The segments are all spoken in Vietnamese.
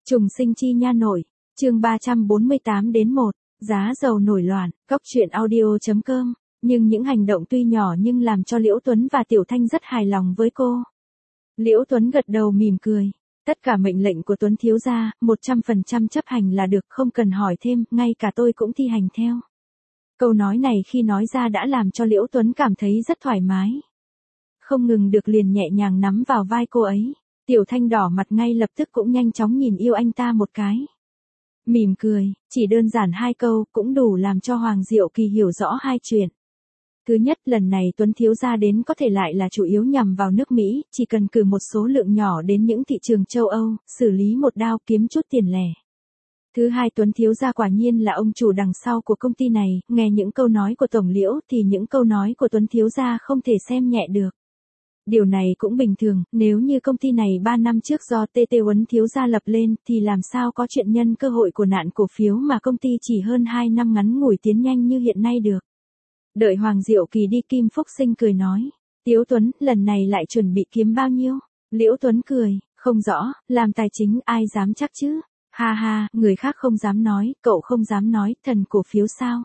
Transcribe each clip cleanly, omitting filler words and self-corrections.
Trùng sinh chi nha nội, chương 348 đến 1, giá dầu nổi loạn, góc truyện audio.com, nhưng những hành động tuy nhỏ nhưng làm cho Liễu Tuấn và Tiểu Thanh rất hài lòng với cô. Liễu Tuấn gật đầu mỉm cười, tất cả mệnh lệnh của Tuấn thiếu gia, 100% chấp hành là được, không cần hỏi thêm, ngay cả tôi cũng thi hành theo. Câu nói này khi nói ra đã làm cho Liễu Tuấn cảm thấy rất thoải mái. Không ngừng được liền nhẹ nhàng nắm vào vai cô ấy. Tiểu Thanh đỏ mặt ngay lập tức cũng nhanh chóng nhìn yêu anh ta một cái. Mỉm cười, chỉ đơn giản 2 câu cũng đủ làm cho Hoàng Diệu Kỳ hiểu rõ 2 chuyện. Thứ nhất, lần này Tuấn thiếu gia đến có thể lại là chủ yếu nhằm vào nước Mỹ, chỉ cần cử một số lượng nhỏ đến những thị trường châu Âu, xử lý một đao kiếm chút tiền lẻ. Thứ hai, Tuấn thiếu gia quả nhiên là ông chủ đằng sau của công ty này, nghe những câu nói của Tổng Liễu thì những câu nói của Tuấn thiếu gia không thể xem nhẹ được. Điều này cũng bình thường, nếu như công ty này 3 năm trước do TT Tuấn thiếu gia lập lên thì làm sao có chuyện nhân cơ hội của nạn cổ phiếu mà công ty chỉ hơn 2 năm ngắn ngủi tiến nhanh như hiện nay được. Đợi Hoàng Diệu Kỳ đi, Kim Phúc Sinh cười nói, Tiếu Tuấn, lần này lại chuẩn bị kiếm bao nhiêu? Liễu Tuấn cười, không rõ, làm tài chính ai dám chắc chứ? Ha ha, người khác không dám nói, cậu không dám nói, thần cổ phiếu sao?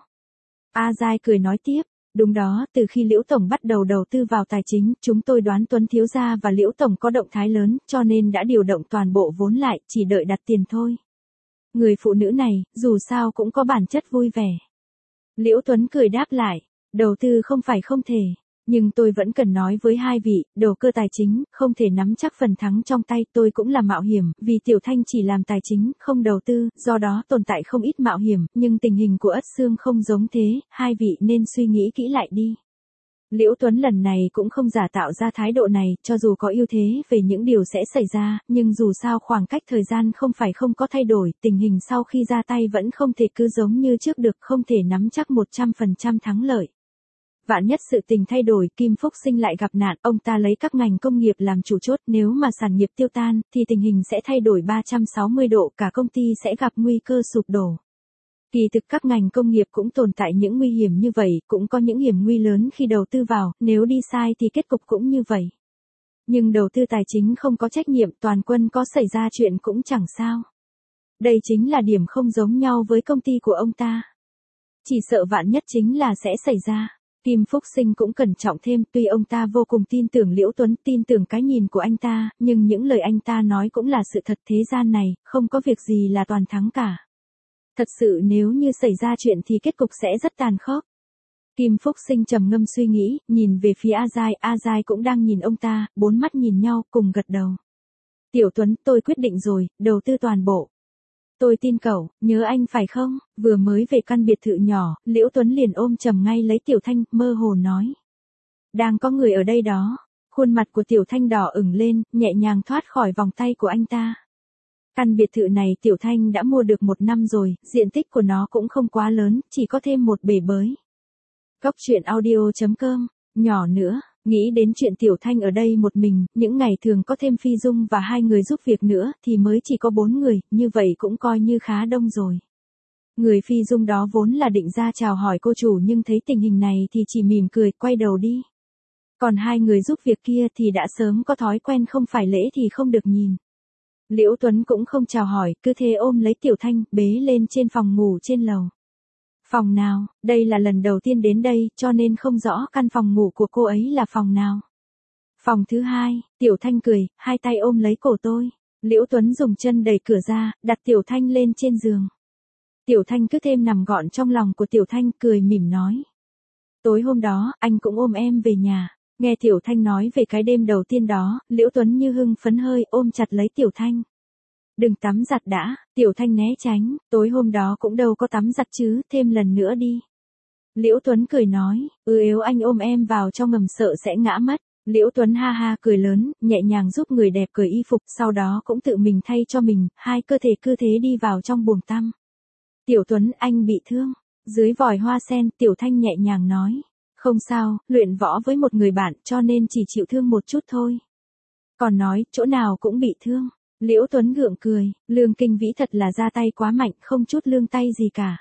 A Giai cười nói tiếp. Đúng đó, từ khi Liễu Tổng bắt đầu đầu tư vào tài chính, chúng tôi đoán Tuấn thiếu gia và Liễu Tổng có động thái lớn, cho nên đã điều động toàn bộ vốn lại, chỉ đợi đặt tiền thôi. Người phụ nữ này, dù sao cũng có bản chất vui vẻ. Liễu Tuấn cười đáp lại, đầu tư không phải không thể, nhưng tôi vẫn cần nói với hai vị, đầu cơ tài chính, không thể nắm chắc phần thắng trong tay, tôi cũng là mạo hiểm, vì Tiểu Thanh chỉ làm tài chính, không đầu tư, do đó tồn tại không ít mạo hiểm, nhưng tình hình của Ất Xương không giống thế, hai vị nên suy nghĩ kỹ lại đi. Liễu Tuấn lần này cũng không giả tạo ra thái độ này, cho dù có ưu thế về những điều sẽ xảy ra, nhưng dù sao khoảng cách thời gian không phải không có thay đổi, tình hình sau khi ra tay vẫn không thể cứ giống như trước được, không thể nắm chắc 100% thắng lợi. Vạn nhất sự tình thay đổi, Kim Phúc Sinh lại gặp nạn, ông ta lấy các ngành công nghiệp làm chủ chốt, nếu mà sản nghiệp tiêu tan, thì tình hình sẽ thay đổi 360 độ, cả công ty sẽ gặp nguy cơ sụp đổ. Kỳ thực các ngành công nghiệp cũng tồn tại những nguy hiểm như vậy, cũng có những hiểm nguy lớn khi đầu tư vào, nếu đi sai thì kết cục cũng như vậy. Nhưng đầu tư tài chính không có trách nhiệm, toàn quân có xảy ra chuyện cũng chẳng sao. Đây chính là điểm không giống nhau với công ty của ông ta. Chỉ sợ vạn nhất chính là sẽ xảy ra. Kim Phúc Sinh cũng cẩn trọng thêm, tuy ông ta vô cùng tin tưởng Liễu Tuấn, tin tưởng cái nhìn của anh ta, nhưng những lời anh ta nói cũng là sự thật, thế gian này, không có việc gì là toàn thắng cả. Thật sự nếu như xảy ra chuyện thì kết cục sẽ rất tàn khốc. Kim Phúc Sinh trầm ngâm suy nghĩ, nhìn về phía A Giai cũng đang nhìn ông ta, 4 mắt nhìn nhau, cùng gật đầu. Tiểu Tuấn, tôi quyết định rồi, đầu tư toàn bộ. Tôi tin cậu, nhớ anh phải không? Vừa mới về căn biệt thự nhỏ, Liễu Tuấn liền ôm chầm ngay lấy Tiểu Thanh, mơ hồ nói. Đang có người ở đây đó. Khuôn mặt của Tiểu Thanh đỏ ửng lên, nhẹ nhàng thoát khỏi vòng tay của anh ta. Căn biệt thự này Tiểu Thanh đã mua được 1 năm rồi, diện tích của nó cũng không quá lớn, chỉ có thêm một bể bơi. Góc truyện audio.com, nhỏ nữa. Nghĩ đến chuyện Tiểu Thanh ở đây một mình, những ngày thường có thêm Phi Dung và 2 người giúp việc nữa, thì mới chỉ có 4 người, như vậy cũng coi như khá đông rồi. Người Phi Dung đó vốn là định ra chào hỏi cô chủ nhưng thấy tình hình này thì chỉ mỉm cười, quay đầu đi. Còn 2 người giúp việc kia thì đã sớm có thói quen không phải lễ thì không được nhìn. Liễu Tuấn cũng không chào hỏi, cứ thế ôm lấy Tiểu Thanh, bế lên trên phòng ngủ trên lầu. Phòng nào, đây là lần đầu tiên đến đây, cho nên không rõ căn phòng ngủ của cô ấy là phòng nào. Phòng thứ 2, Tiểu Thanh cười, 2 tay ôm lấy cổ tôi. Liễu Tuấn dùng chân đẩy cửa ra, đặt Tiểu Thanh lên trên giường. Tiểu Thanh cứ thêm nằm gọn trong lòng của Tiểu Thanh, cười mỉm nói. Tối hôm đó, anh cũng ôm em về nhà. Nghe Tiểu Thanh nói về cái đêm đầu tiên đó, Liễu Tuấn như hưng phấn hơi, ôm chặt lấy Tiểu Thanh. Đừng tắm giặt đã, Tiểu Thanh né tránh, tối hôm đó cũng đâu có tắm giặt chứ, thêm lần nữa đi. Liễu Tuấn cười nói, nếu anh ôm em vào trong ngầm sợ sẽ ngã mất. Liễu Tuấn ha ha cười lớn, nhẹ nhàng giúp người đẹp cởi y phục, sau đó cũng tự mình thay cho mình, 2 cơ thể cứ thế đi vào trong buồng tắm. Tiểu Tuấn, anh bị thương. Dưới vòi hoa sen, Tiểu Thanh nhẹ nhàng nói. Không sao, luyện võ với một người bạn cho nên chỉ chịu thương một chút thôi. Còn nói, chỗ nào cũng bị thương. Liễu Tuấn gượng cười, Lương Kinh Vĩ thật là ra tay quá mạnh, không chút lương tay gì cả.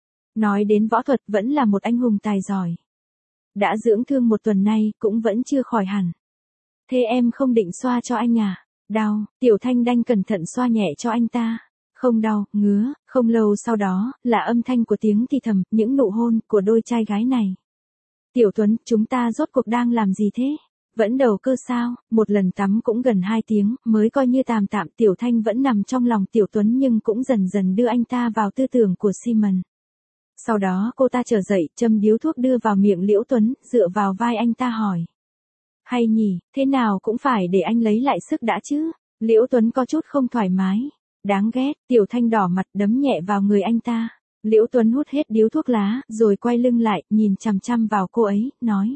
Nói đến võ thuật vẫn là một anh hùng tài giỏi. Đã dưỡng thương 1 tuần nay, cũng vẫn chưa khỏi hẳn. Thế em không định xoa cho anh à? Đau, Tiểu Thanh đanh cẩn thận xoa nhẹ cho anh ta. Không đau, ngứa, không lâu sau đó, là âm thanh của tiếng thì thầm, những nụ hôn của đôi trai gái này. Tiểu Tuấn, chúng ta rốt cuộc đang làm gì thế? Vẫn đầu cơ sao? Một lần tắm cũng gần 2 tiếng, mới coi như tạm tạm. Tiểu Thanh vẫn nằm trong lòng Tiểu Tuấn nhưng cũng dần dần đưa anh ta vào tư tưởng của Simon. Sau đó cô ta trở dậy, châm điếu thuốc đưa vào miệng Liễu Tuấn, dựa vào vai anh ta hỏi. Hay nhỉ, thế nào cũng phải để anh lấy lại sức đã chứ. Liễu Tuấn có chút không thoải mái. Đáng ghét, Tiểu Thanh đỏ mặt đấm nhẹ vào người anh ta. Liễu Tuấn hút hết điếu thuốc lá, rồi quay lưng lại, nhìn chằm chằm vào cô ấy, nói.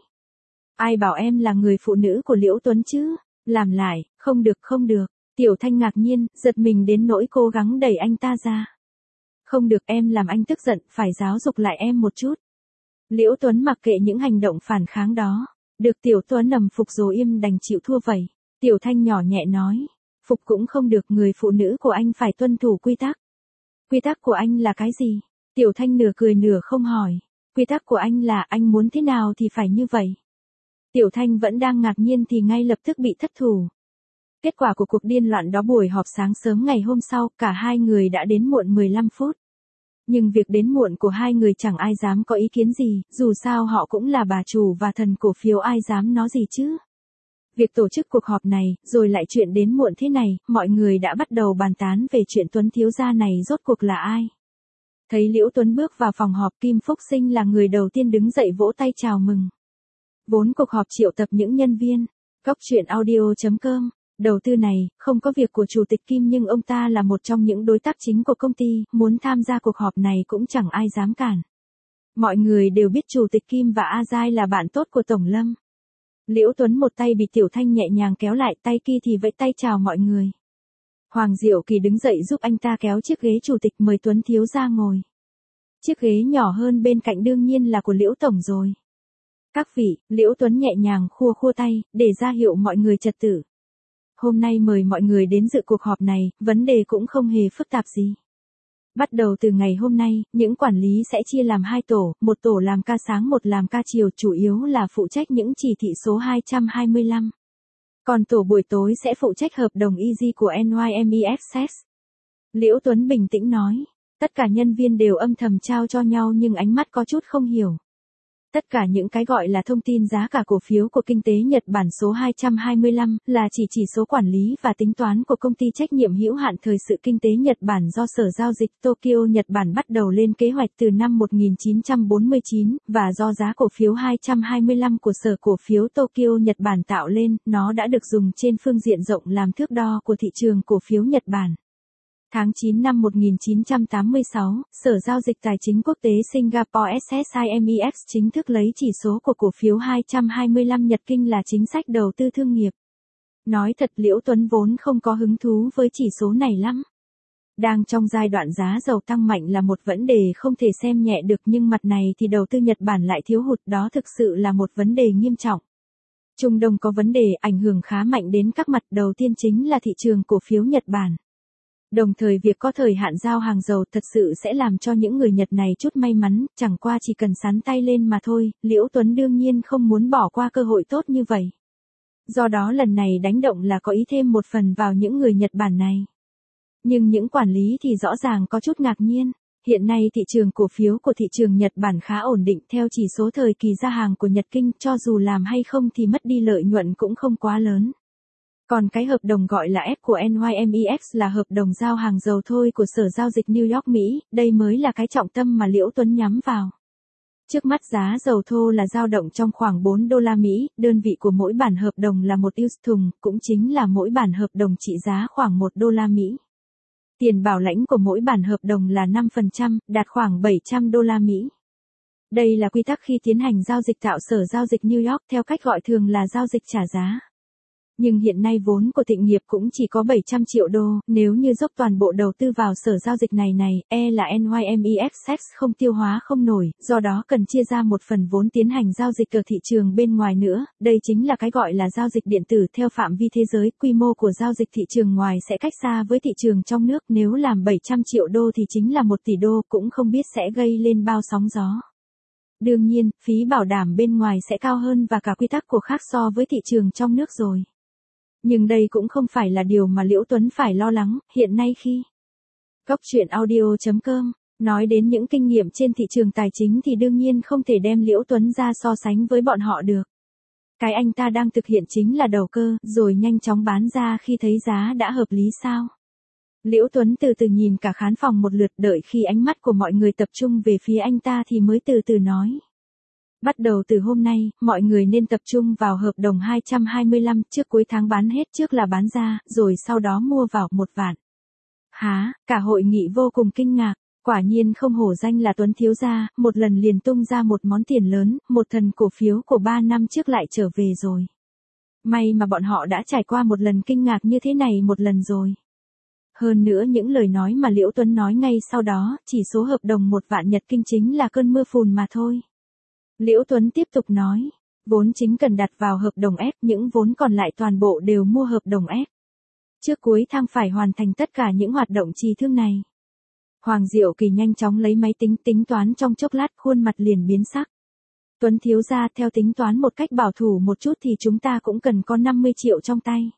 Ai bảo em là người phụ nữ của Liễu Tuấn chứ? Làm lại, không được không được. Tiểu Thanh ngạc nhiên, giật mình đến nỗi cố gắng đẩy anh ta ra. Không được, em làm anh tức giận, phải giáo dục lại em một chút. Liễu Tuấn mặc kệ những hành động phản kháng đó. Được, Tiểu Tuấn nằm phục rồi im đành chịu thua vậy. Tiểu Thanh nhỏ nhẹ nói. Phục cũng không được, người phụ nữ của anh phải tuân thủ quy tắc. Quy tắc của anh là cái gì? Tiểu Thanh nửa cười nửa không hỏi. Quy tắc của anh là anh muốn thế nào thì phải như vậy. Tiểu Thanh vẫn đang ngạc nhiên thì ngay lập tức bị thất thủ. Kết quả của cuộc điên loạn đó, buổi họp sáng sớm ngày hôm sau, cả hai người đã đến muộn 15 phút. Nhưng việc đến muộn của hai người chẳng ai dám có ý kiến gì, dù sao họ cũng là bà chủ và thần cổ phiếu, ai dám nói gì chứ. Việc tổ chức cuộc họp này, rồi lại chuyện đến muộn thế này, mọi người đã bắt đầu bàn tán về chuyện Tuấn thiếu gia này rốt cuộc là ai. Thấy Liễu Tuấn bước vào phòng họp, Kim Phúc Sinh là người đầu tiên đứng dậy vỗ tay chào mừng. Vốn cuộc họp triệu tập những nhân viên. Cóc truyện audio.com. Đầu tư này, không có việc của Chủ tịch Kim nhưng ông ta là một trong những đối tác chính của công ty, muốn tham gia cuộc họp này cũng chẳng ai dám cản. Mọi người đều biết Chủ tịch Kim và A Giai là bạn tốt của Tổng Lâm. Liễu Tuấn một tay bị Tiểu Thanh nhẹ nhàng kéo lại, tay kia thì vẫy tay chào mọi người. Hoàng Diệu Kỳ đứng dậy giúp anh ta kéo chiếc ghế chủ tịch, mời Tuấn thiếu gia ngồi. Chiếc ghế nhỏ hơn bên cạnh đương nhiên là của Liễu Tổng rồi. Các vị, Liễu Tuấn nhẹ nhàng khua khua tay, để ra hiệu mọi người trật tự. Hôm nay mời mọi người đến dự cuộc họp này, vấn đề cũng không hề phức tạp gì. Bắt đầu từ ngày hôm nay, những quản lý sẽ chia làm 2 tổ, một tổ làm ca sáng, một làm ca chiều, chủ yếu là phụ trách những chỉ thị số 225. Còn tổ buổi tối sẽ phụ trách hợp đồng easy của NYMEXS. Liễu Tuấn bình tĩnh nói. Tất cả nhân viên đều âm thầm trao cho nhau nhưng ánh mắt có chút không hiểu. Tất cả những cái gọi là thông tin giá cả cổ phiếu của kinh tế Nhật Bản số 225 là chỉ số quản lý và tính toán của công ty trách nhiệm hữu hạn thời sự kinh tế Nhật Bản do Sở Giao dịch Tokyo Nhật Bản bắt đầu lên kế hoạch từ năm 1949, và do giá cổ phiếu 225 của Sở Cổ phiếu Tokyo Nhật Bản tạo lên, nó đã được dùng trên phương diện rộng làm thước đo của thị trường cổ phiếu Nhật Bản. Tháng 9 năm 1986, Sở Giao dịch Tài chính Quốc tế Singapore SSIMEX chính thức lấy chỉ số của cổ phiếu 225 Nhật Kinh là chính sách đầu tư thương nghiệp. Nói thật, Liễu Tuấn vốn không có hứng thú với chỉ số này lắm. Đang trong giai đoạn giá dầu tăng mạnh là một vấn đề không thể xem nhẹ được, nhưng mặt này thì đầu tư Nhật Bản lại thiếu hụt, đó thực sự là một vấn đề nghiêm trọng. Trung Đông có vấn đề ảnh hưởng khá mạnh đến các mặt, đầu tiên chính là thị trường cổ phiếu Nhật Bản. Đồng thời việc có thời hạn giao hàng dầu thật sự sẽ làm cho những người Nhật này chút may mắn, chẳng qua chỉ cần sắn tay lên mà thôi. Liễu Tuấn đương nhiên không muốn bỏ qua cơ hội tốt như vậy. Do đó lần này đánh động là có ý thêm một phần vào những người Nhật Bản này. Nhưng những quản lý thì rõ ràng có chút ngạc nhiên. Hiện nay thị trường cổ phiếu của thị trường Nhật Bản khá ổn định, theo chỉ số thời kỳ ra hàng của Nhật Kinh, cho dù làm hay không thì mất đi lợi nhuận cũng không quá lớn. Còn cái hợp đồng gọi là F của NYMEX là hợp đồng giao hàng dầu thôi của Sở Giao dịch New York Mỹ, đây mới là cái trọng tâm mà Liễu Tuấn nhắm vào. Trước mắt giá dầu thô là dao động trong khoảng 4 đô la Mỹ, đơn vị của mỗi bản hợp đồng là 1 ounce thùng, cũng chính là mỗi bản hợp đồng trị giá khoảng 1 đô la Mỹ. Tiền bảo lãnh của mỗi bản hợp đồng là 5%, đạt khoảng 700 đô la Mỹ. Đây là quy tắc khi tiến hành giao dịch tạo Sở Giao dịch New York, theo cách gọi thường là giao dịch trả giá. Nhưng hiện nay vốn của Thịnh Nghiệp cũng chỉ có 700 triệu đô, nếu như dốc toàn bộ đầu tư vào sở giao dịch này là NYMEXX không tiêu hóa không nổi, do đó cần chia ra một phần vốn tiến hành giao dịch ở thị trường bên ngoài nữa, đây chính là cái gọi là giao dịch điện tử theo phạm vi thế giới, quy mô của giao dịch thị trường ngoài sẽ cách xa với thị trường trong nước, nếu làm 700 triệu đô thì chính là 1 tỷ đô, cũng không biết sẽ gây lên bao sóng gió. Đương nhiên, phí bảo đảm bên ngoài sẽ cao hơn và cả quy tắc của khác so với thị trường trong nước rồi. Nhưng đây cũng không phải là điều mà Liễu Tuấn phải lo lắng, hiện nay khi Cốc truyện audio.com. Nói đến những kinh nghiệm trên thị trường tài chính thì đương nhiên không thể đem Liễu Tuấn ra so sánh với bọn họ được. Cái anh ta đang thực hiện chính là đầu cơ, rồi nhanh chóng bán ra khi thấy giá đã hợp lý sao. Liễu Tuấn từ từ nhìn cả khán phòng một lượt, đợi khi ánh mắt của mọi người tập trung về phía anh ta thì mới từ từ nói. Bắt đầu từ hôm nay, mọi người nên tập trung vào hợp đồng 225, trước cuối tháng bán hết trước là bán ra, rồi sau đó mua vào 1 vạn. Hả, cả hội nghị vô cùng kinh ngạc, quả nhiên không hổ danh là Tuấn thiếu gia, một lần liền tung ra một món tiền lớn, một thần cổ phiếu của 3 năm trước lại trở về rồi. May mà bọn họ đã trải qua một lần kinh ngạc như thế này một lần rồi. Hơn nữa những lời nói mà Liễu Tuấn nói ngay sau đó, chỉ số hợp đồng 1 vạn Nhật Kinh chính là cơn mưa phùn mà thôi. Liễu Tuấn tiếp tục nói, vốn chính cần đặt vào hợp đồng F, những vốn còn lại toàn bộ đều mua hợp đồng F. Trước cuối tháng phải hoàn thành tất cả những hoạt động trì thương này. Hoàng Diệu Kỳ nhanh chóng lấy máy tính tính toán, trong chốc lát khuôn mặt liền biến sắc. Tuấn thiếu gia, theo tính toán một cách bảo thủ một chút thì chúng ta cũng cần có 50 triệu trong tay.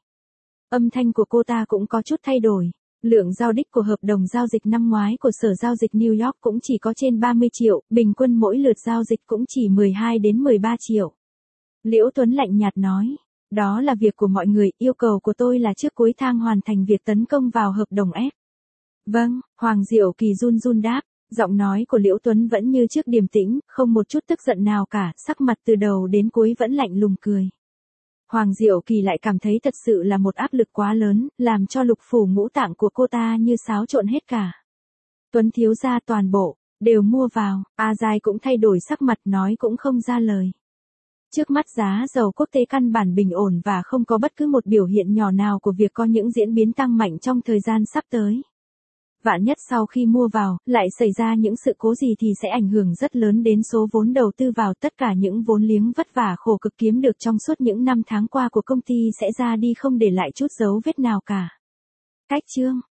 Âm thanh của cô ta cũng có chút thay đổi. Lượng giao đích của hợp đồng giao dịch năm ngoái của Sở Giao dịch New York cũng chỉ có trên 30 triệu, bình quân mỗi lượt giao dịch cũng chỉ 12 đến 13 triệu. Liễu Tuấn lạnh nhạt nói, đó là việc của mọi người, yêu cầu của tôi là trước cuối tháng hoàn thành việc tấn công vào hợp đồng F. Vâng, Hoàng Diệu Kỳ run run đáp, giọng nói của Liễu Tuấn vẫn như trước điềm tĩnh, không một chút tức giận nào cả, sắc mặt từ đầu đến cuối vẫn lạnh lùng cười. Hoàng Diệu Kỳ lại cảm thấy thật sự là một áp lực quá lớn, làm cho lục phủ ngũ tạng của cô ta như xáo trộn hết cả. Tuấn thiếu gia, toàn bộ đều mua vào. A Giai cũng thay đổi sắc mặt, nói cũng không ra lời. Trước mắt giá dầu quốc tế căn bản bình ổn và không có bất cứ một biểu hiện nhỏ nào của việc có những diễn biến tăng mạnh trong thời gian sắp tới. Vạn nhất sau khi mua vào, lại xảy ra những sự cố gì thì sẽ ảnh hưởng rất lớn đến số vốn đầu tư vào, tất cả những vốn liếng vất vả khổ cực kiếm được trong suốt những năm tháng qua của công ty sẽ ra đi không để lại chút dấu vết nào cả. Cách chương